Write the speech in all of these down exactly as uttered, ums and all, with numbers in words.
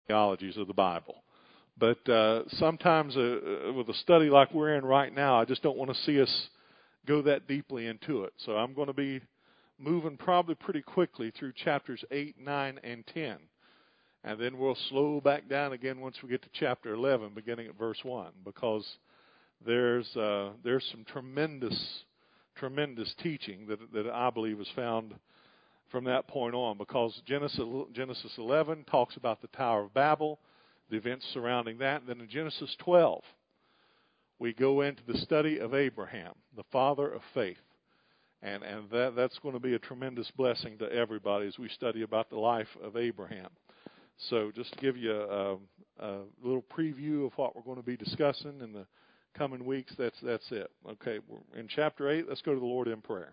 genealogies of the Bible. But uh, sometimes uh, with a study like we're in right now, I just don't want to see us go that deeply into it. So I'm going to be moving probably pretty quickly through chapters eight, nine, and ten. And then we'll slow back down again once we get to chapter eleven, beginning at verse one, because there's uh, there's some tremendous, tremendous teaching that that I believe is found from that point on, because Genesis Genesis eleven talks about the Tower of Babel, the events surrounding that. And then in Genesis twelve, we go into the study of Abraham, the father of faith. And and that that's going to be a tremendous blessing to everybody as we study about the life of Abraham. So just to give you a, a little preview of what we're going to be discussing in the coming weeks, that's that's it. Okay, we're in chapter eight. Let's go to the Lord in prayer.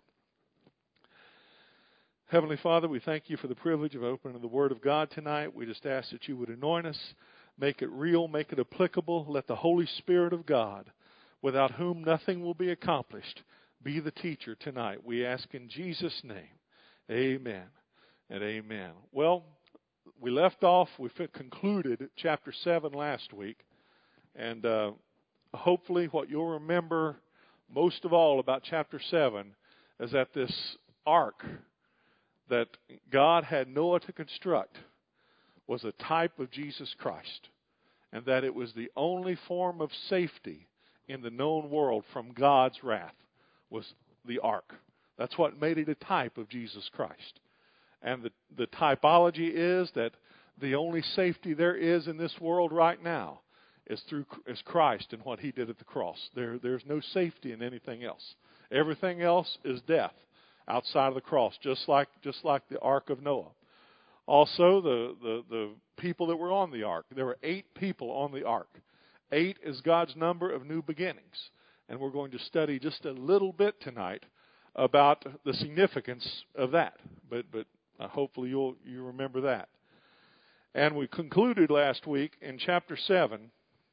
Heavenly Father, we thank you for the privilege of opening the Word of God tonight. We just ask that you would anoint us, make it real, make it applicable. Let the Holy Spirit of God, without whom nothing will be accomplished, be the teacher tonight. We ask in Jesus' name. Amen and amen. Well, we left off, we concluded chapter seven last week. And uh, hopefully what you'll remember most of all about chapter seven is that this ark that God had Noah to construct was a type of Jesus Christ, and that it was the only form of safety in the known world from God's wrath was the ark. That's what made it a type of Jesus Christ. And the, the typology is that the only safety there is in this world right now is through is Christ and what he did at the cross. There, there's no safety in anything else. Everything else is death outside of the cross, just like just like the Ark of Noah. Also, the, the, the people that were on the ark, there were eight people on the ark. Eight is God's number of new beginnings. And we're going to study just a little bit tonight about the significance of that. But but uh, hopefully you'll you remember that. And we concluded last week in chapter seven,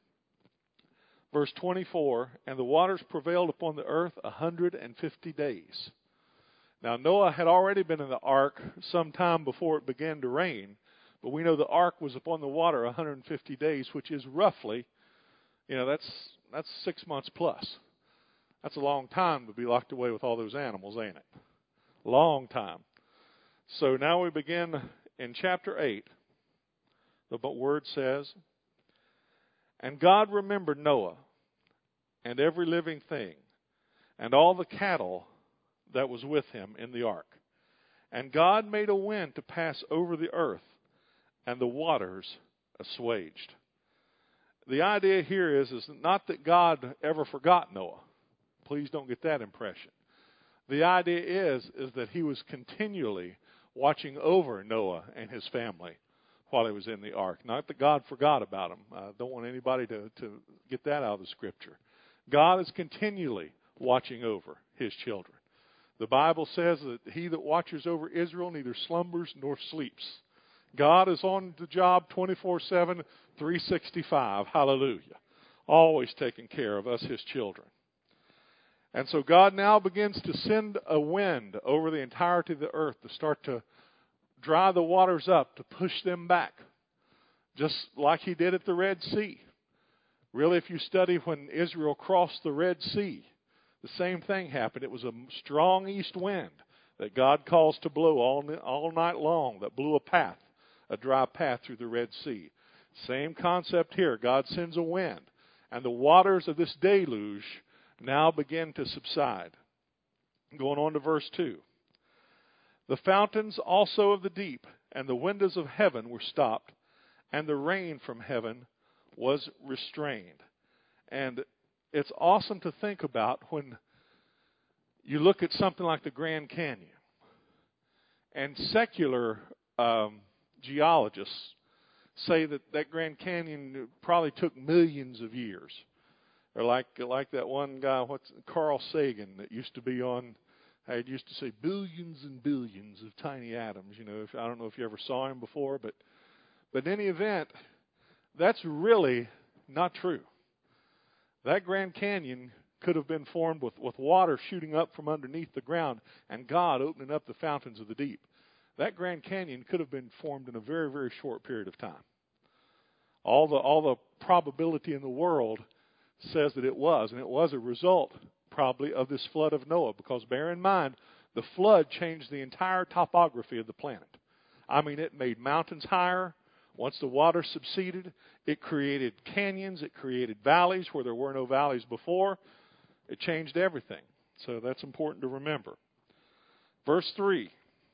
verse twenty-four, and the waters prevailed upon the earth a hundred and fifty days. Now, Noah had already been in the ark some time before it began to rain, but we know the ark was upon the water one hundred fifty days, which is roughly, you know, that's that's six months plus. That's a long time to be locked away with all those animals, ain't it? Long time. So now we begin in chapter eight. The word says, and God remembered Noah and every living thing and all the cattle that was with him in the ark. And God made a wind to pass over the earth, and the waters assuaged. The idea here is, is not that God ever forgot Noah. Please don't get that impression. The idea is, is that he was continually watching over Noah and his family while he was in the ark. Not that God forgot about him. I don't want anybody to, to get that out of the Scripture. God is continually watching over his children. The Bible says that he that watches over Israel neither slumbers nor sleeps. God is on the job twenty-four seven, three sixty-five. Hallelujah. Always taking care of us, his children. And so God now begins to send a wind over the entirety of the earth to start to dry the waters up, to push them back, just like he did at the Red Sea. Really, if you study when Israel crossed the Red Sea, the same thing happened. It was a strong east wind that God caused to blow all, all night long, that blew a path, a dry path through the Red Sea. Same concept here. God sends a wind, and the waters of this deluge now begin to subside. Going on to verse two. The fountains also of the deep and the windows of heaven were stopped, and the rain from heaven was restrained. And it's awesome to think about when you look at something like the Grand Canyon. And secular um, geologists say that that Grand Canyon probably took millions of years. Or like like that one guy, what's Carl Sagan, that used to be on, I used to say billions and billions of tiny atoms. You know, if, I don't know if you ever saw him before, but but in any event, that's really not true. That Grand Canyon could have been formed with, with water shooting up from underneath the ground and God opening up the fountains of the deep. That Grand Canyon could have been formed in a very, very short period of time. All the all the probability in the world says that it was, and it was a result probably of this flood of Noah, because bear in mind, the flood changed the entire topography of the planet. I mean, it made mountains higher. Once the water subsided, it created canyons, it created valleys where there were no valleys before. It changed everything. So that's important to remember. Verse three.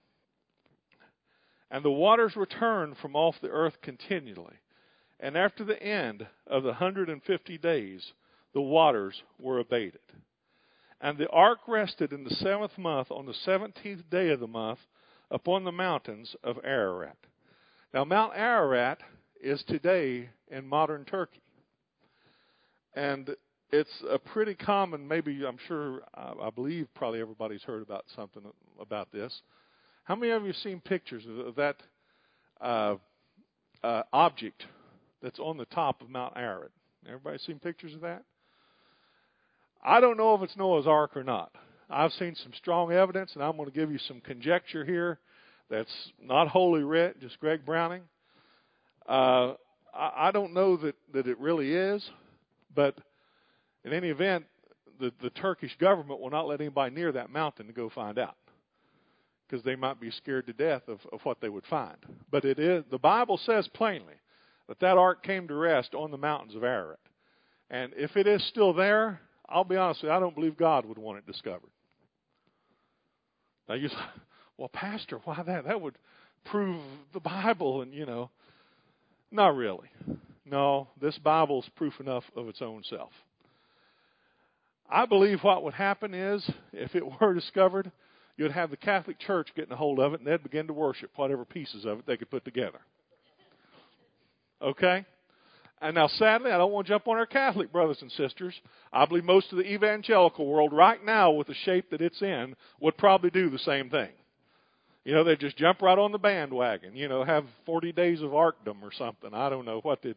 And the waters returned from off the earth continually. And after the end of the hundred and fifty days, the waters were abated. And the ark rested in the seventh month on the seventeenth day of the month upon the mountains of Ararat. Now, Mount Ararat is today in modern Turkey. And it's a pretty common, maybe I'm sure, I believe probably everybody's heard about something about this. How many of you have seen pictures of that uh, uh, object that's on the top of Mount Ararat? Everybody seen pictures of that? I don't know if it's Noah's Ark or not. I've seen some strong evidence, and I'm going to give you some conjecture here that's not Holy Writ, just Greg Browning. Uh, I, I don't know that, that it really is, but in any event, the, the Turkish government will not let anybody near that mountain to go find out, because they might be scared to death of, of what they would find. But it is, the Bible says plainly that that ark came to rest on the mountains of Ararat. And if it is still there, I'll be honest with you, I don't believe God would want it discovered. Now you say, well, Pastor, why that? That would prove the Bible, and you know. Not really. No, this Bible's proof enough of its own self. I believe what would happen is, if it were discovered, you'd have the Catholic Church getting a hold of it, and they'd begin to worship whatever pieces of it they could put together. Okay? And now, sadly, I don't want to jump on our Catholic brothers and sisters. I believe most of the evangelical world right now, with the shape that it's in, would probably do the same thing. You know, they'd just jump right on the bandwagon, you know, have forty days of arcdom or something. I don't know what they'd...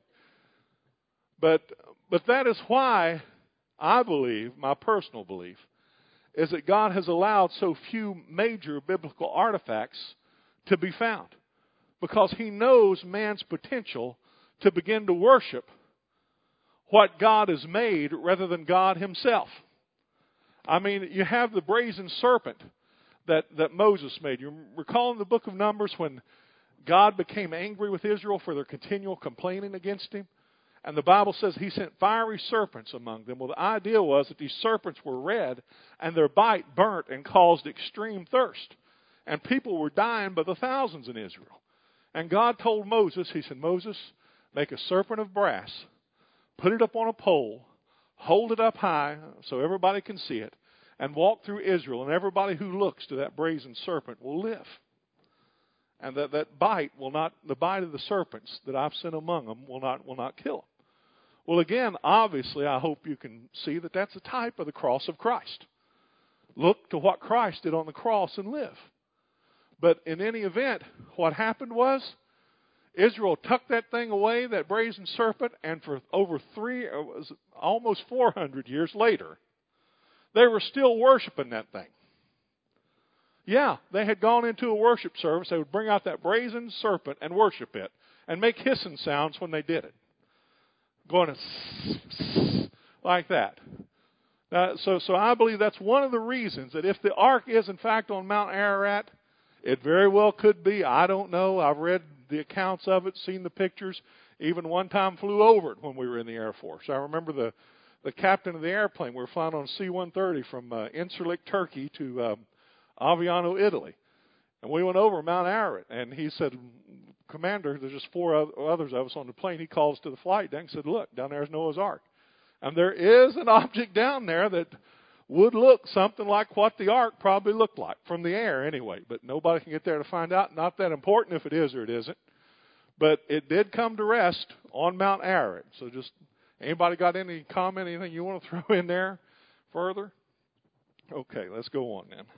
But, but that is why I believe, my personal belief, is that God has allowed so few major biblical artifacts to be found, because He knows man's potential to begin to worship what God has made rather than God Himself. I mean, you have the brazen serpent that, that Moses made. You recall in the book of Numbers when God became angry with Israel for their continual complaining against Him? And the Bible says He sent fiery serpents among them. Well, the idea was that these serpents were red, and their bite burnt and caused extreme thirst. And people were dying by the thousands in Israel. And God told Moses, He said, Moses, make a serpent of brass, put it up on a pole, hold it up high so everybody can see it, and walk through Israel, and everybody who looks to that brazen serpent will live. And that, that bite will not, the bite of the serpents that I've sent among them will not, will not kill them. Well, again, obviously, I hope you can see that that's a type of the cross of Christ. Look to what Christ did on the cross and live. But in any event, what happened was, Israel tucked that thing away, that brazen serpent, and for over three, it was almost four hundred years later, they were still worshiping that thing. Yeah, they had gone into a worship service. They would bring out that brazen serpent and worship it, and make hissing sounds when they did it, going like that. Uh, so, so I believe that's one of the reasons that if the ark is in fact on Mount Ararat, it very well could be. I don't know. I've read the accounts of it, seen the pictures. Even one time flew over it when we were in the Air Force. I remember the, the captain of the airplane. We were flying on C one thirty from uh, Incirlik, Turkey to um, Aviano, Italy. And we went over Mount Ararat. And he said, Commander, there's just four others of us on the plane. He calls to the flight deck and said, look, down there's Noah's Ark. And there is an object down there that would look something like what the ark probably looked like, from the air anyway. But nobody can get there to find out. Not that important if it is or it isn't. But it did come to rest on Mount Ararat. So just, anybody got any comment, anything you want to throw in there further? Okay, let's go on then.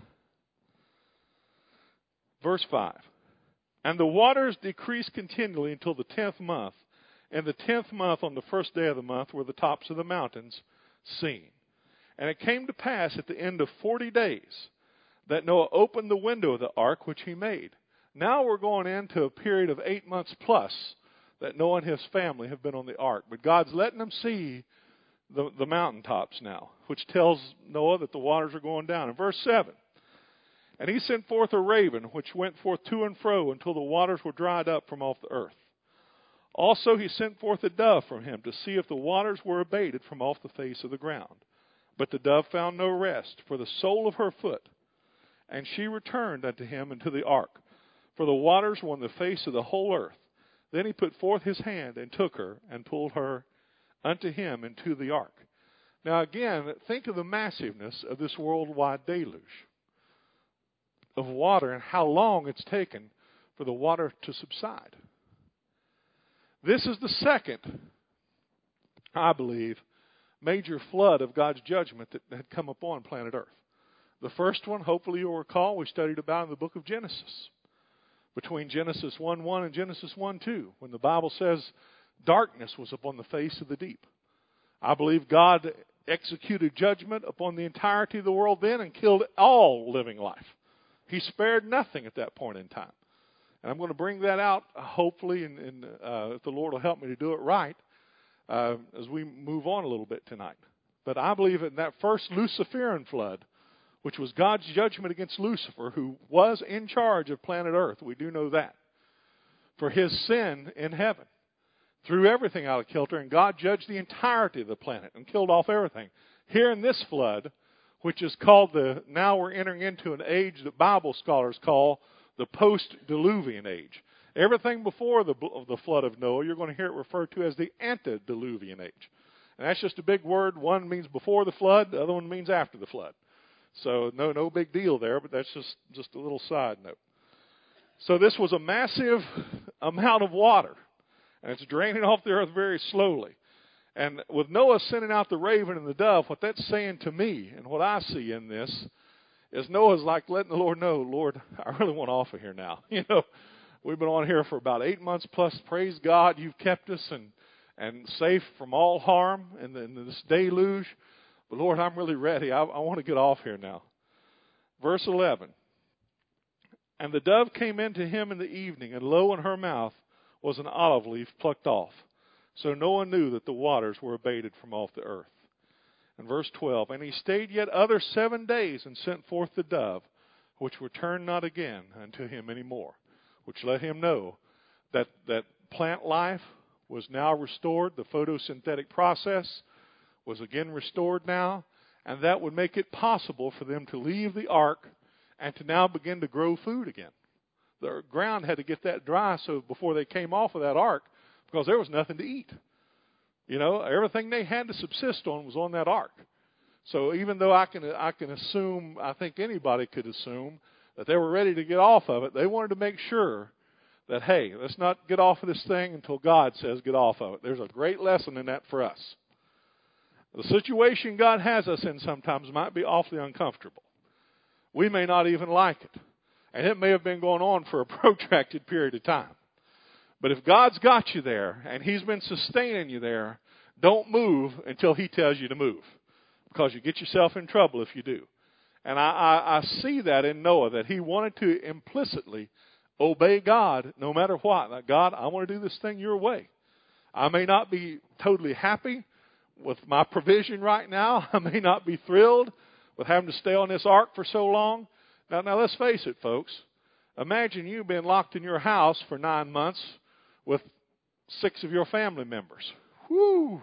Verse five. And the waters decreased continually until the tenth month. And the tenth month, on the first day of the month, were the tops of the mountains seen. And it came to pass at the end of forty days that Noah opened the window of the ark which he made. Now we're going into a period of eight months plus that Noah and his family have been on the ark. But God's letting them see the, the mountaintops now, which tells Noah that the waters are going down. In verse seven, and he sent forth a raven, which went forth to and fro until the waters were dried up from off the earth. Also he sent forth a dove from him to see if the waters were abated from off the face of the ground. But the dove found no rest for the sole of her foot. And she returned unto him into the ark, for the waters were on the face of the whole earth. Then he put forth his hand and took her and pulled her unto him into the ark. Now again, think of the massiveness of this worldwide deluge of water and how long it's taken for the water to subside. This is the second, I believe, major flood of God's judgment that had come upon planet Earth. The first one, hopefully you'll recall, we studied about in the book of Genesis. Between Genesis one one and Genesis one two, when the Bible says darkness was upon the face of the deep. I believe God executed judgment upon the entirety of the world then and killed all living life. He spared nothing at that point in time. And I'm going to bring that out, hopefully, and, and uh, if the Lord will help me to do it right, uh, as we move on a little bit tonight. But I believe in that first Luciferian flood, which was God's judgment against Lucifer, who was in charge of planet Earth. We do know that. For his sin in heaven. Threw everything out of kilter, and God judged the entirety of the planet and killed off everything. Here in this flood, which is called the, now we're entering into an age that Bible scholars call the post-diluvian age. Everything before the, the flood of Noah, you're going to hear it referred to as the antediluvian age. And that's just a big word. One means before the flood, the other one means after the flood. So no no big deal there, but that's just, just a little side note. So this was a massive amount of water, and it's draining off the earth very slowly. And with Noah sending out the raven and the dove, what that's saying to me, and what I see in this, is Noah's like letting the Lord know, Lord, I really want off of here now. You know, we've been on here for about eight months plus. Praise God, you've kept us and, and safe from all harm in, the, in this deluge. But Lord, I'm really ready. I, I want to get off here now. Verse eleven. And the dove came into him in the evening, and lo, in her mouth was an olive leaf plucked off. So Noah knew that the waters were abated from off the earth. And verse twelve. And he stayed yet other seven days, and sent forth the dove, which returned not again unto him any more. Which let him know that, that plant life was now restored. The photosynthetic process was again restored now, and that would make it possible for them to leave the ark and to now begin to grow food again. The ground had to get that dry so before they came off of that ark, because there was nothing to eat. You know, everything they had to subsist on was on that ark. So even though I can I can assume, I think anybody could assume that they were ready to get off of it, they wanted to make sure that, hey, let's not get off of this thing until God says get off of it. There's a great lesson in that for us. The situation God has us in sometimes might be awfully uncomfortable. We may not even like it. And it may have been going on for a protracted period of time. But if God's got you there and He's been sustaining you there, don't move until He tells you to move. Because you get yourself in trouble if you do. And I, I, I see that in Noah, that he wanted to implicitly obey God no matter what. Like, God, I want to do this thing your way. I may not be totally happy with my provision right now. I may not be thrilled with having to stay on this ark for so long. Now, now let's face it, folks. Imagine you being locked in your house for nine months with six of your family members. Whoo!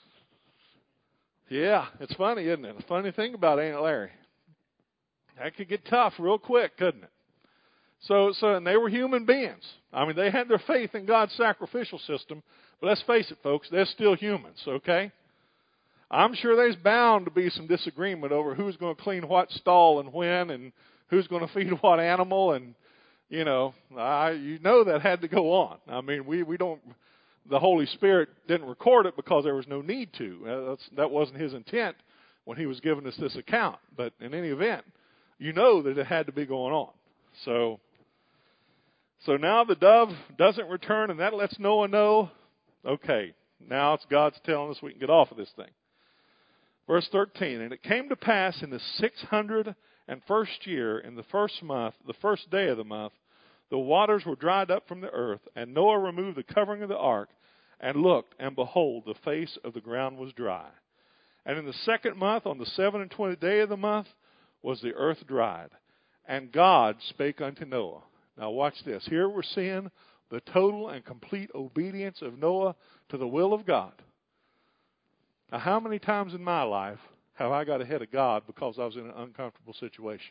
Yeah, it's funny, isn't it? The funny thing about Aunt Larry. That could get tough real quick, couldn't it? So, so, and they were human beings. I mean, they had their faith in God's sacrificial system, but let's face it, folks, they're still humans, okay? I'm sure there's bound to be some disagreement over who's going to clean what stall and when, and who's going to feed what animal, and, you know, I, you know that had to go on. I mean, we, we don't, the Holy Spirit didn't record it because there was no need to. Uh, that's, that wasn't His intent when He was giving us this account. But in any event, you know that it had to be going on. So, so now the dove doesn't return, and that lets Noah know, okay, now it's God's telling us we can get off of this thing. Verse thirteen, and it came to pass in the six hundred and first year, in the first month, the first day of the month, the waters were dried up from the earth, and Noah removed the covering of the ark, and looked, and behold, the face of the ground was dry. And in the second month, on the seven and twentieth day of the month, was the earth dried. And God spake unto Noah. Now watch this. Here we're seeing the total and complete obedience of Noah to the will of God. Now, how many times in my life have I got ahead of God because I was in an uncomfortable situation?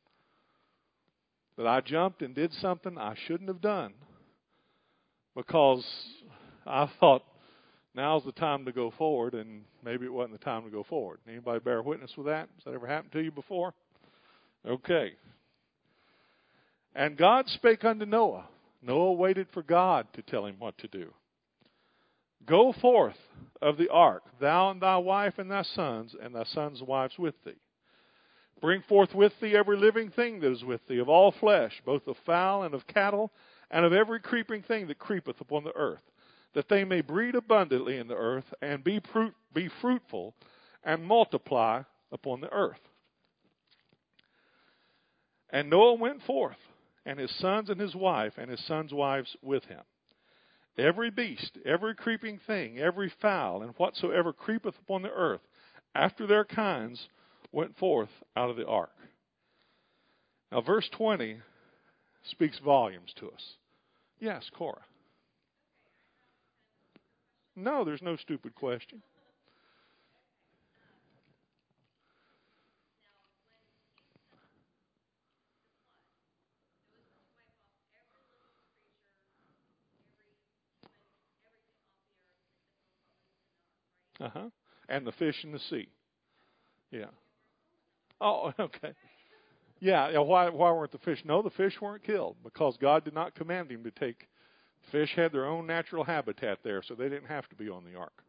That I jumped and did something I shouldn't have done because I thought now's the time to go forward, and maybe it wasn't the time to go forward. Anybody bear witness with that? Has that ever happened to you before? Okay. And God spake unto Noah. Noah waited for God to tell him what to do. Go forth of the ark, thou and thy wife and thy sons, and thy sons' wives with thee. Bring forth with thee every living thing that is with thee, of all flesh, both of fowl and of cattle, and of every creeping thing that creepeth upon the earth, that they may breed abundantly in the earth, and be fruit, be fruitful, and multiply upon the earth. And Noah went forth, and his sons and his wife, and his sons' wives with him. Every beast, every creeping thing, every fowl, and whatsoever creepeth upon the earth, after their kinds, went forth out of the ark. Now, verse twenty speaks volumes to us. Yes, Cora. No, there's no stupid question. Uh-huh. And the fish in the sea. Yeah. Oh, okay. Yeah, yeah, why why weren't the fish? No, the fish weren't killed because God did not command him to take. Fish had their own natural habitat there, so they didn't have to be on the ark.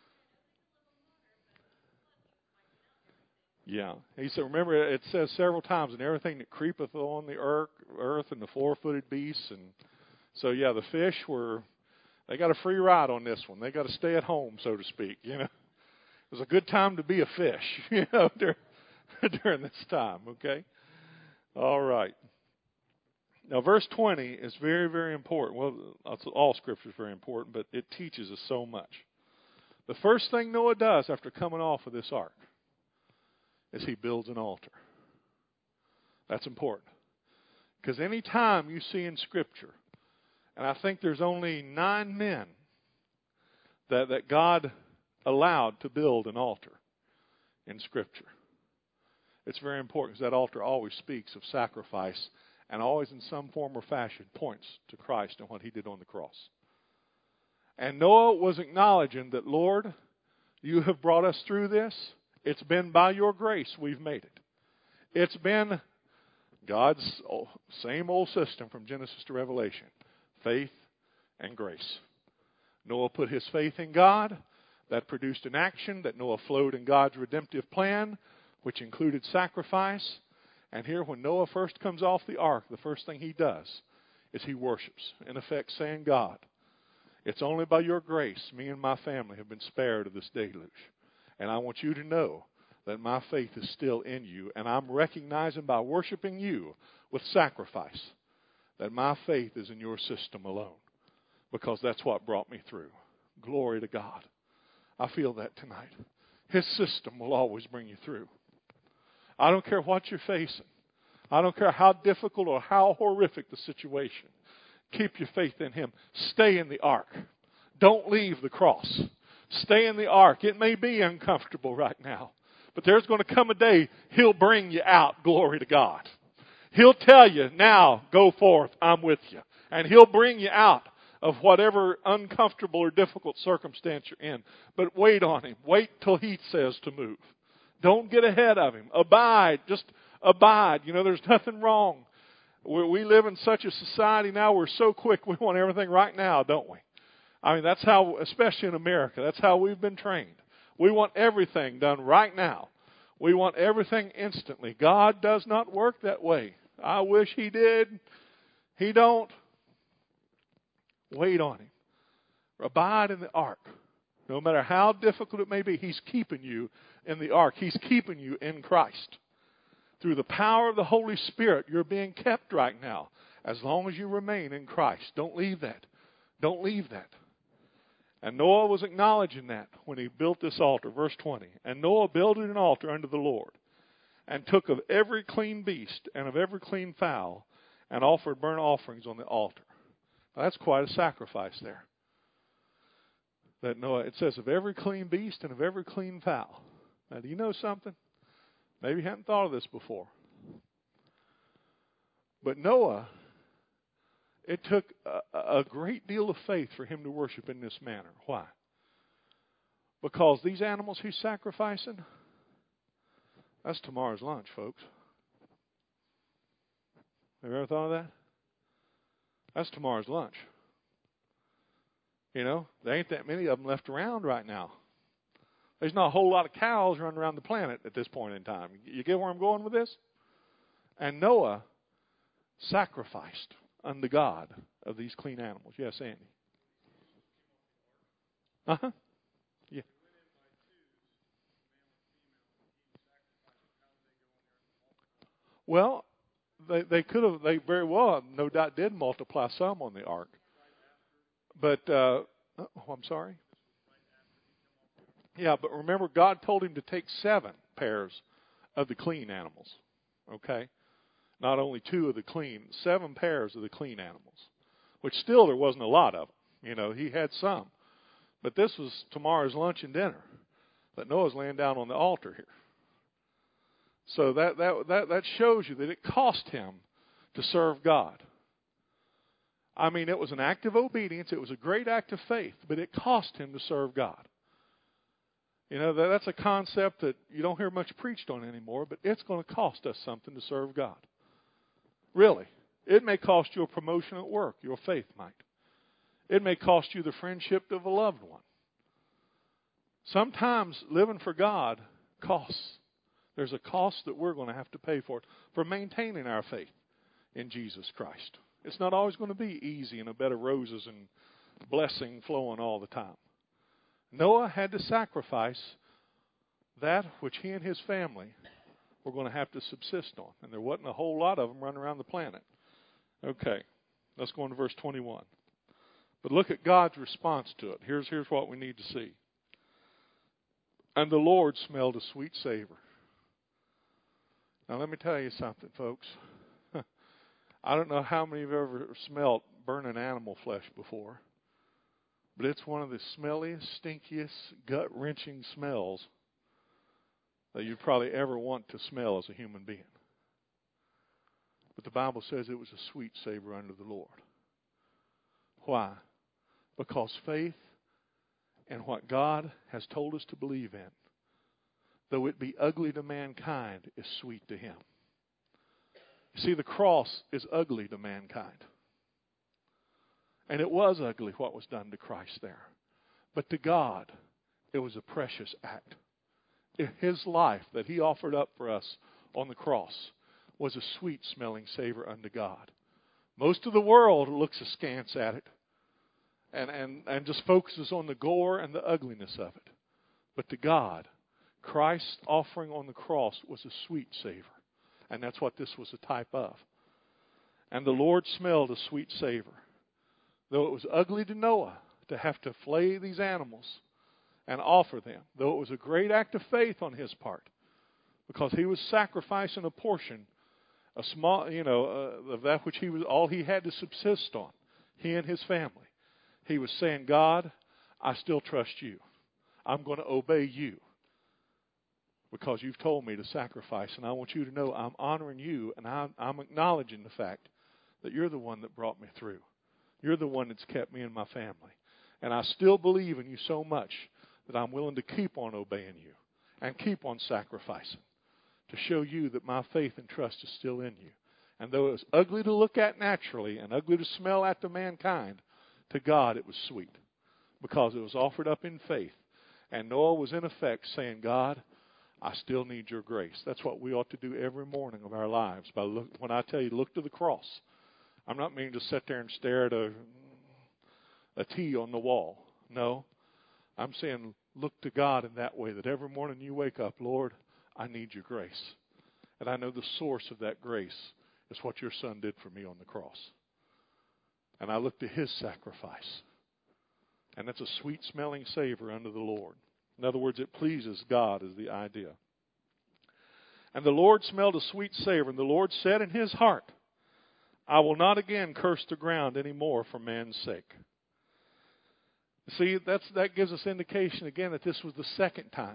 Yeah. He said, remember, it says several times, and everything that creepeth on the earth, earth and the four-footed beasts. And so, yeah, the fish were, they got a free ride on this one. They got to stay at home, so to speak, you know. It was a good time to be a fish, you know, during, during this time, okay? All right. Now, verse twenty is very, very important. Well, all Scripture is very important, but it teaches us so much. The first thing Noah does after coming off of this ark is he builds an altar. That's important. Because any time you see in Scripture, and I think there's only nine men that, that God allowed to build an altar in Scripture. It's very important because that altar always speaks of sacrifice and always in some form or fashion points to Christ and what he did on the cross. And Noah was acknowledging that, Lord, you have brought us through this. It's been by your grace we've made it. It's been God's same old system from Genesis to Revelation. Faith and grace. Noah put his faith in God. That produced an action that Noah flowed in God's redemptive plan, which included sacrifice. And here, when Noah first comes off the ark, the first thing he does is he worships, in effect saying, God, it's only by your grace me and my family have been spared of this deluge. And I want you to know that my faith is still in you. And I'm recognizing by worshiping you with sacrifice that my faith is in your system alone. Because that's what brought me through. Glory to God. I feel that tonight. His system will always bring you through. I don't care what you're facing. I don't care how difficult or how horrific the situation. Keep your faith in him. Stay in the ark. Don't leave the cross. Stay in the ark. It may be uncomfortable right now, but there's going to come a day he'll bring you out. Glory to God. He'll tell you, now go forth. I'm with you. And he'll bring you out of whatever uncomfortable or difficult circumstance you're in. But wait on him. Wait till he says to move. Don't get ahead of him. Abide. Just abide. You know, there's nothing wrong. We, we live in such a society now, we're so quick, we want everything right now, don't we? I mean, that's how, especially in America, that's how we've been trained. We want everything done right now. We want everything instantly. God does not work that way. I wish he did. He don't. Wait on him. Abide in the ark. No matter how difficult it may be, he's keeping you in the ark. He's keeping you in Christ. Through the power of the Holy Spirit, you're being kept right now. As long as you remain in Christ. Don't leave that. Don't leave that. And Noah was acknowledging that when he built this altar. Verse twenty. And Noah builded an altar unto the Lord, and took of every clean beast and of every clean fowl, and offered burnt offerings on the altar. Now, that's quite a sacrifice there. That Noah, it says of every clean beast and of every clean fowl. Now, do you know something? Maybe you hadn't thought of this before. But Noah, it took a, a great deal of faith for him to worship in this manner. Why? Because these animals he's sacrificing, that's tomorrow's lunch, folks. Have you ever thought of that? That's tomorrow's lunch. You know, there ain't that many of them left around right now. There's not a whole lot of cows running around the planet at this point in time. You get where I'm going with this? And Noah sacrificed unto God of these clean animals. Yes, Andy? Uh-huh. Yeah. Well, they they could have, they very well, no doubt, did multiply some on the ark. But, uh, oh, I'm sorry. Yeah, but remember, God told him to take seven pairs of the clean animals. Okay? Not only two of the clean, seven pairs of the clean animals. Which still, there wasn't a lot of them. You know, he had some. But this was tomorrow's lunch and dinner that Noah's laying down on the altar here. So that, that, that, that shows you that it cost him to serve God. I mean, it was an act of obedience. It was a great act of faith, but it cost him to serve God. You know, that, that's a concept that you don't hear much preached on anymore, but it's going to cost us something to serve God. Really. It may cost you a promotion at work. Your faith might. It may cost you the friendship of a loved one. Sometimes living for God costs. There's a cost that we're going to have to pay for it, for maintaining our faith in Jesus Christ. It's not always going to be easy and a bed of roses and blessing flowing all the time. Noah had to sacrifice that which he and his family were going to have to subsist on. And there wasn't a whole lot of them running around the planet. Okay, let's go on to verse twenty-one. But look at God's response to it. Here's, here's what we need to see. And the Lord smelled a sweet savor. Now let me tell you something, folks. I don't know how many of you have ever smelled burning animal flesh before, but it's one of the smelliest, stinkiest, gut-wrenching smells that you'd probably ever want to smell as a human being. But the Bible says it was a sweet savor unto the Lord. Why? Because faith in what God has told us to believe in, though it be ugly to mankind, is sweet to Him. See, the cross is ugly to mankind. And it was ugly what was done to Christ there. But to God, it was a precious act. His life that He offered up for us on the cross was a sweet-smelling savor unto God. Most of the world looks askance at it and, and, and just focuses on the gore and the ugliness of it. But to God, Christ's offering on the cross was a sweet savor. And that's what this was a type of. And the Lord smelled a sweet savor. Though it was ugly to Noah to have to flay these animals and offer them, though it was a great act of faith on his part, because he was sacrificing a portion, a small, you know, uh, of that which he was all he had to subsist on, he and his family. He was saying, God, I still trust you. I'm going to obey you, because you've told me to sacrifice, and I want you to know I'm honoring you, and I'm, I'm acknowledging the fact that you're the one that brought me through. You're the one that's kept me and my family. And I still believe in you so much that I'm willing to keep on obeying you and keep on sacrificing to show you that my faith and trust is still in you. And though it was ugly to look at naturally and ugly to smell at to mankind, to God it was sweet, because it was offered up in faith. And Noah was in effect saying, God, I still need your grace. That's what we ought to do every morning of our lives. By look, when I tell you, look to the cross, I'm not meaning to sit there and stare at a, a T on the wall. No, I'm saying look to God in that way, that every morning you wake up, Lord, I need your grace. And I know the source of that grace is what your Son did for me on the cross. And I look to His sacrifice. And that's a sweet-smelling savor unto the Lord. In other words, it pleases God is the idea. And the Lord smelled a sweet savor, and the Lord said in His heart, I will not again curse the ground any more for man's sake. See, that's, that gives us indication again that this was the second time.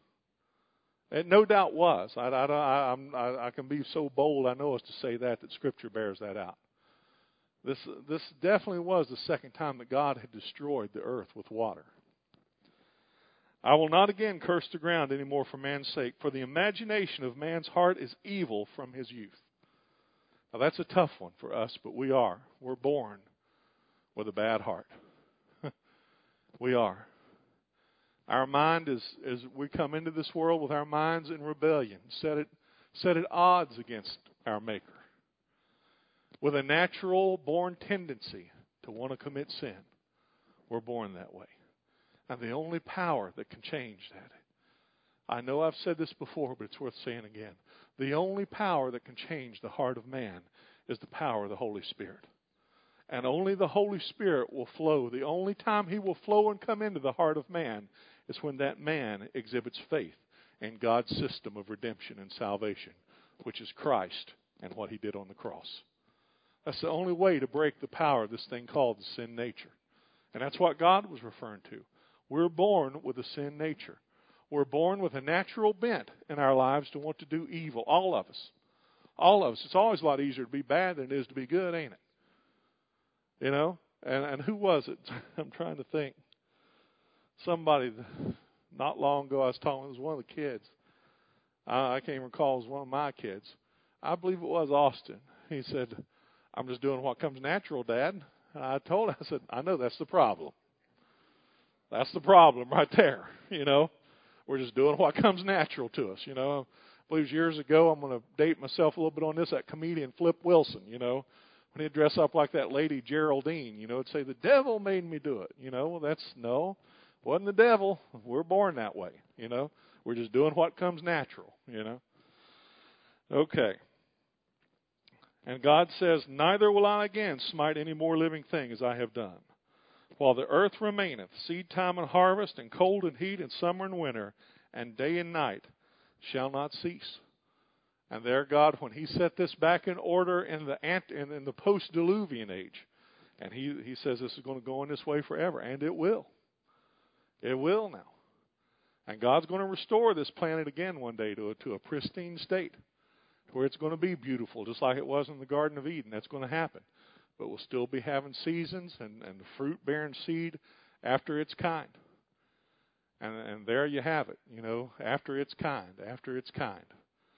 It no doubt was. I, I, I, I'm, I, I can be so bold, I know, as to say that, that Scripture bears that out. This, this definitely was the second time that God had destroyed the earth with water. I will not again curse the ground any more for man's sake, for the imagination of man's heart is evil from his youth. Now that's a tough one for us, but we are. We're born with a bad heart. We are. Our mind is, is we come into this world with our minds in rebellion, set it, set at odds against our Maker, with a natural born tendency to want to commit sin. We're born that way. And the only power that can change that, I know I've said this before, but it's worth saying again. The only power that can change the heart of man is the power of the Holy Spirit. And only the Holy Spirit will flow. The only time He will flow and come into the heart of man is when that man exhibits faith in God's system of redemption and salvation, which is Christ and what He did on the cross. That's the only way to break the power of this thing called the sin nature. And that's what God was referring to. We're born with a sin nature. We're born with a natural bent in our lives to want to do evil. All of us. All of us. It's always a lot easier to be bad than it is to be good, ain't it? You know? And, and who was it? I'm trying to think. Somebody, not long ago, I was talking, it was one of the kids. I, I can't even recall, it was one of my kids. I believe it was Austin. He said, I'm just doing what comes natural, Dad. And I told him, I said, I know that's the problem. That's the problem right there, you know. We're just doing what comes natural to us, you know. I believe it was years ago, I'm going to date myself a little bit on this, that comedian Flip Wilson, you know. When he'd dress up like that lady Geraldine, you know, it'd say, the devil made me do it, you know. Well, that's, no, wasn't the devil. We're born that way, you know. We're just doing what comes natural, you know. Okay. And God says, neither will I again smite any more living thing as I have done. While the earth remaineth, seed time and harvest, and cold and heat, and summer and winter, and day and night shall not cease. And there God, when He set this back in order in the ant, in, in the post-Diluvian age, and He He says this is going to go in this way forever, and it will. It will now. And God's going to restore this planet again one day to a, to a pristine state, where it's going to be beautiful, just like it was in the Garden of Eden. That's going to happen. But we'll still be having seasons and, and the fruit-bearing seed after its kind. And, and there you have it, you know, after its kind, after its kind.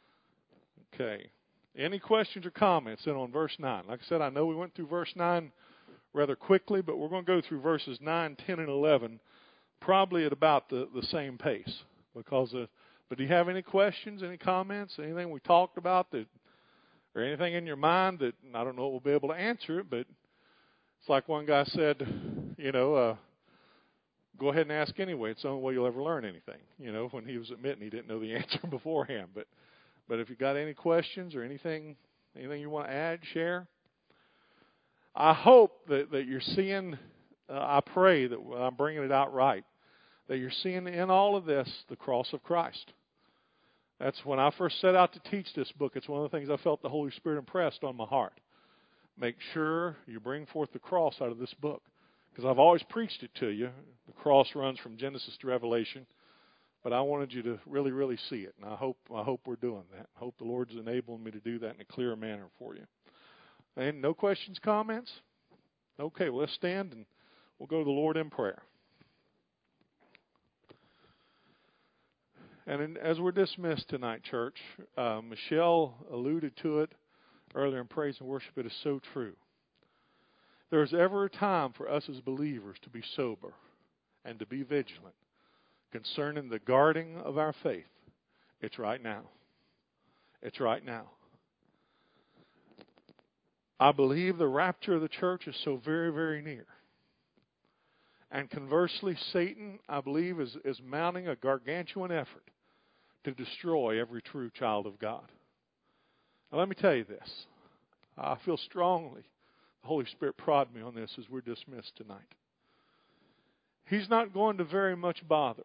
Okay. Any questions or comments then on verse nine? Like I said, I know we went through verse nine rather quickly, but we're going to go through verses nine, ten, and eleven probably at about the, the same pace. Because, uh, but do you have any questions, any comments, anything we talked about that, or anything in your mind that, I don't know if we'll be able to answer it, but it's like one guy said, you know, uh, go ahead and ask anyway. It's the only way you'll ever learn anything. You know, when he was admitting he didn't know the answer beforehand. But but if you got any questions or anything, anything you want to add, share. I hope that, that you're seeing, uh, I pray that I'm bringing it out right, that you're seeing in all of this the cross of Christ. That's when I first set out to teach this book. It's one of the things I felt the Holy Spirit impressed on my heart. Make sure you bring forth the cross out of this book. Because I've always preached it to you. The cross runs from Genesis to Revelation. But I wanted you to really, really see it. And I hope I hope we're doing that. I hope the Lord's enabling me to do that in a clear manner for you. And no questions, comments? Okay, well, let's stand and we'll go to the Lord in prayer. And in, as we're dismissed tonight, church, uh, Michelle alluded to it earlier in praise and worship. It is so true. There's ever a time for us as believers to be sober and to be vigilant concerning the guarding of our faith. It's right now. It's right now. I believe the rapture of the church is so very, very near. And conversely, Satan, I believe, is, is mounting a gargantuan effort to destroy every true child of God. Now, let me tell you this. I feel strongly the Holy Spirit prod me on this as we're dismissed tonight. He's not going to very much bother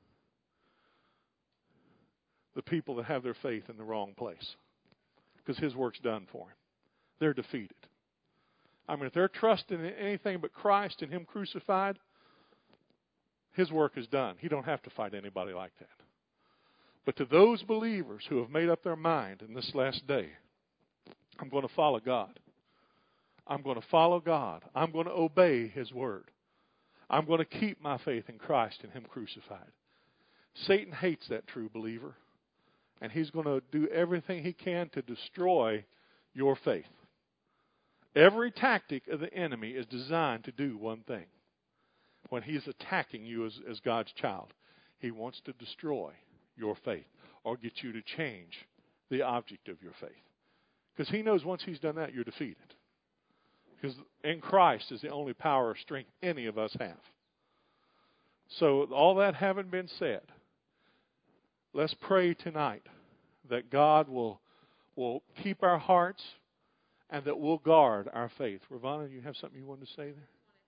the people that have their faith in the wrong place, because His work's done for Him. They're defeated. I mean, if they're trusting in anything but Christ and Him crucified, His work is done. He don't have to fight anybody like that. But to those believers who have made up their mind in this last day, I'm going to follow God. I'm going to follow God. I'm going to obey His word. I'm going to keep my faith in Christ and Him crucified. Satan hates that true believer, and he's going to do everything he can to destroy your faith. Every tactic of the enemy is designed to do one thing. When he's attacking you as, as God's child, he wants to destroy your faith or get you to change the object of your faith. Because he knows once he's done that, you're defeated. Because in Christ is the only power or strength any of us have. So all that having been said, let's pray tonight that God will, will keep our hearts and that we'll guard our faith. Ravana, you have something you wanted to say there?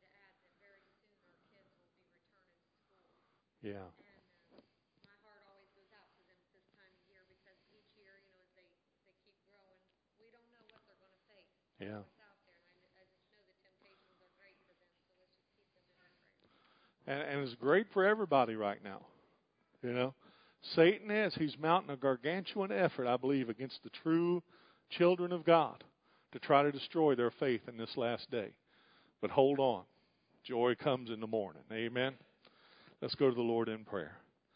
Yeah. Yeah. And, and it's great for everybody right now. You know, Satan is, he's mounting a gargantuan effort, I believe, against the true children of God to try to destroy their faith in this last day. But hold on. Joy comes in the morning. Amen. Let's go to the Lord in prayer.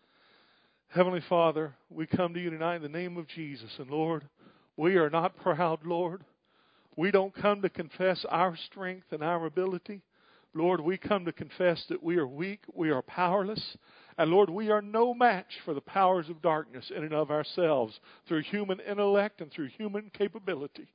Heavenly Father, we come to you tonight in the name of Jesus. And Lord, we are not proud, Lord. We don't come to confess our strength and our ability. Lord, we come to confess that we are weak, we are powerless, and Lord, we are no match for the powers of darkness in and of ourselves through human intellect and through human capability.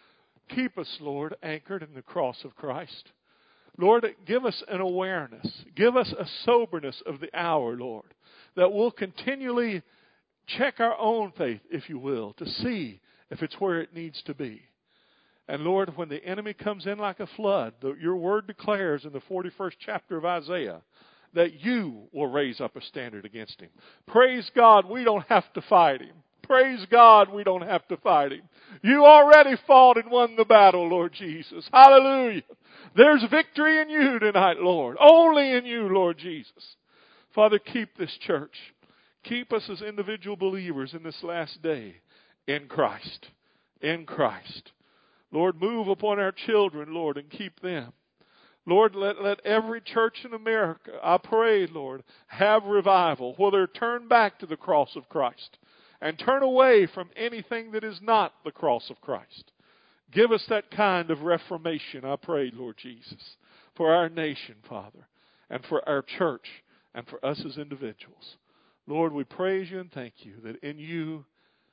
Keep us, Lord, anchored in the cross of Christ. Lord, give us an awareness, give us a soberness of the hour, Lord, that we'll continually check our own faith, if you will, to see if it's where it needs to be. And Lord, when the enemy comes in like a flood, the, your word declares in the forty-first chapter of Isaiah that you will raise up a standard against him. Praise God, we don't have to fight him. Praise God, we don't have to fight him. You already fought and won the battle, Lord Jesus. Hallelujah. There's victory in you tonight, Lord. Only in you, Lord Jesus. Father, keep this church. Keep us as individual believers in this last day in Christ. In Christ. Lord, move upon our children, Lord, and keep them. Lord, let, let every church in America, I pray, Lord, have revival, where they're turned back to the cross of Christ and turn away from anything that is not the cross of Christ. Give us that kind of reformation, I pray, Lord Jesus, for our nation, Father, and for our church, and for us as individuals. Lord, we praise you and thank you that in you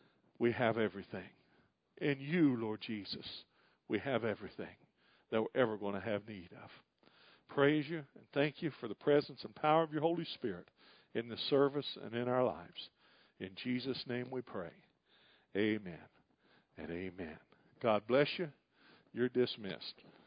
we have everything. In you, Lord Jesus, we have everything that we're ever going to have need of. Praise you and thank you for the presence and power of your Holy Spirit in the service and in our lives. In Jesus' name we pray. Amen and amen. God bless you. You're dismissed.